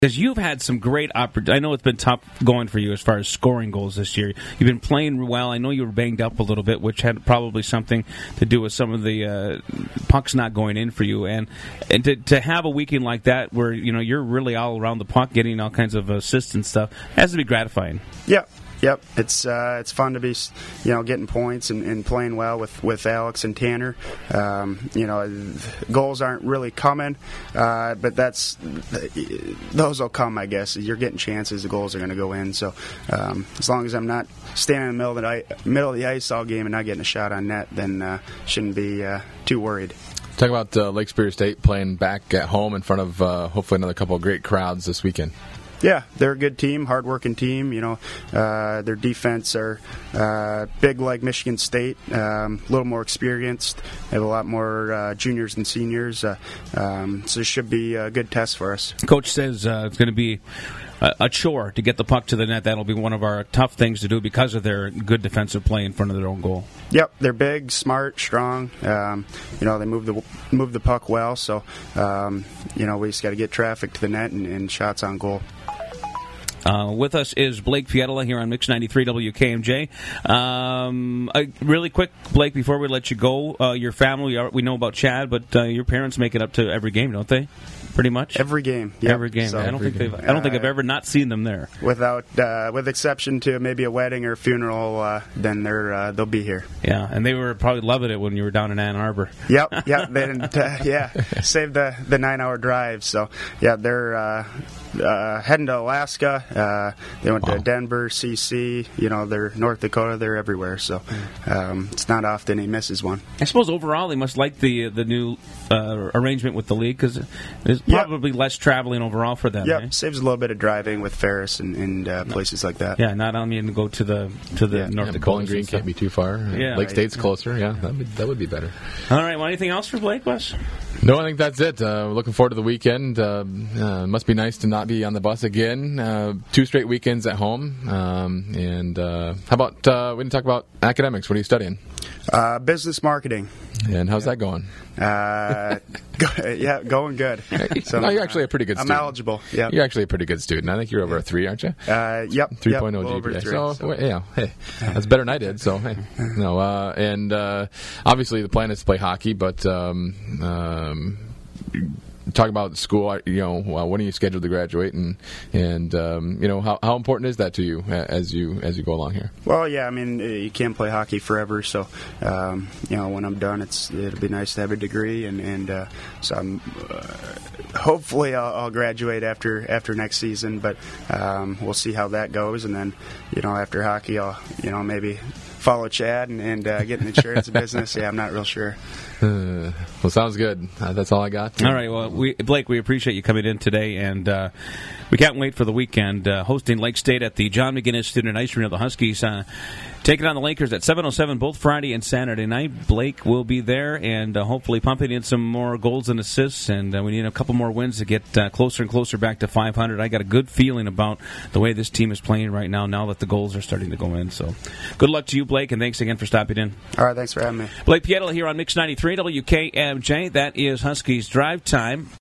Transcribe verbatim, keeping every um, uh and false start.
Because you've had some great opportunities. I know it's been tough going for you as far as scoring goals this year. You've been playing well. I know you were banged up a little bit, which had probably something to do with some of the uh, pucks not going in for you. And and to, to have a weekend like that where you know you're really all around the puck, getting all kinds of assists and stuff, has to be gratifying. Yeah. Yep, it's uh, it's fun to be, you know, getting points and, and playing well with, with Alex and Tanner. Um, you know, goals aren't really coming, uh, but that's those will come, I guess. You're getting chances, the goals are going to go in. So um, as long as I'm not standing in the middle of the, middle of the ice all game and not getting a shot on net, then uh, shouldn't be uh, too worried. Talk about uh, Lake Superior State playing back at home in front of uh, hopefully another couple of great crowds this weekend. Yeah, they're a good team, hard-working team. You know, uh, their defense are uh, big like Michigan State, um, a little more experienced. They have a lot more uh, juniors and seniors, uh, um, so it should be a good test for us. Coach says uh, it's going to be a, a chore to get the puck to the net. That'll be one of our tough things to do because of their good defensive play in front of their own goal. Yep, they're big, smart, strong. Um, you know, they move the move the puck well. So, um, you know, we just got to get traffic to the net and, and shots on goal. Uh, with us is Blake Fiedela here on Mix ninety-three W K M J. Um, uh, really quick, Blake, before we let you go, uh, your family, we know about Chad, but uh, your parents make it up to every game, don't they? Pretty much every game. Yep. Every game. So, I don't think they've. I don't think I've ever not seen them there. Without, uh, with exception to maybe a wedding or a funeral, uh, then they're uh, they'll be here. Yeah, and they were probably loving it when you were down in Ann Arbor. Yep, yep. They didn't. Uh, yeah, saved the the nine hour drive. So yeah, they're uh, uh, heading to Alaska. Uh, they went wow. to Denver, C C. You know, they're North Dakota. They're everywhere. So um, it's not often he misses one. I suppose overall they must like the the new uh, arrangement with the league because there's probably yep. less traveling overall for them. Yeah, eh? Saves a little bit of driving with Ferris and, and uh, places like that. Yeah, not only to go to the to the yeah, North yeah, Dakota. Bowling Green can't be too far. Yeah, Lake right. State's closer. Yeah, that would, that would be better. All right. Well, anything else for Blake, Wes? No, I think that's it. Uh, looking forward to the weekend. Uh, uh, must be nice to not be on the bus again. Uh, two straight weekends at home. Um, and uh, how about uh, we didn't talk about academics? What are you studying? Uh, business marketing. And how's yeah. that going? Uh, go, yeah, going good. So no, you're actually a pretty good I'm student. I'm eligible. Yeah, you're actually a pretty good student. I think you're over a three, aren't you? Uh, yep. three point oh yep, G P A. Three, so, so. Well, yeah, hey, that's better than I did. So, hey, no, uh, and uh, obviously the plan is to play hockey, but um, um, talk about school. You know, uh, when are you scheduled to graduate, and and um, you know how, how important is that to you as you as you go along here? Well, yeah, I mean you can't play hockey forever, so um, you know when I'm done, it's it'll be nice to have a degree, and and uh, so I'm uh, hopefully I'll, I'll graduate after after next season, but um, we'll see how that goes, and then you know after hockey, I'll you know maybe follow Chad and, and uh, get an insurance business. Yeah, I'm not real sure. Uh, well, sounds good. Uh, that's all I got. All right. Well, we, Blake, we appreciate you coming in today, and uh, we can't wait for the weekend uh, hosting Lake State at the John McGinnis Student Ice Arena. The Huskies uh, taking on the Lakers at seven oh seven both Friday and Saturday night. Blake will be there and uh, hopefully pumping in some more goals and assists, and uh, we need a couple more wins to get uh, closer and closer back to five hundred. I got a good feeling about the way this team is playing right now, now that the goals are starting to go in. So good luck to you, Blake, and thanks again for stopping in. All right, thanks for having me. Blake Fiedela here on Mix ninety-three W K M J. That is Huskies Drive Time.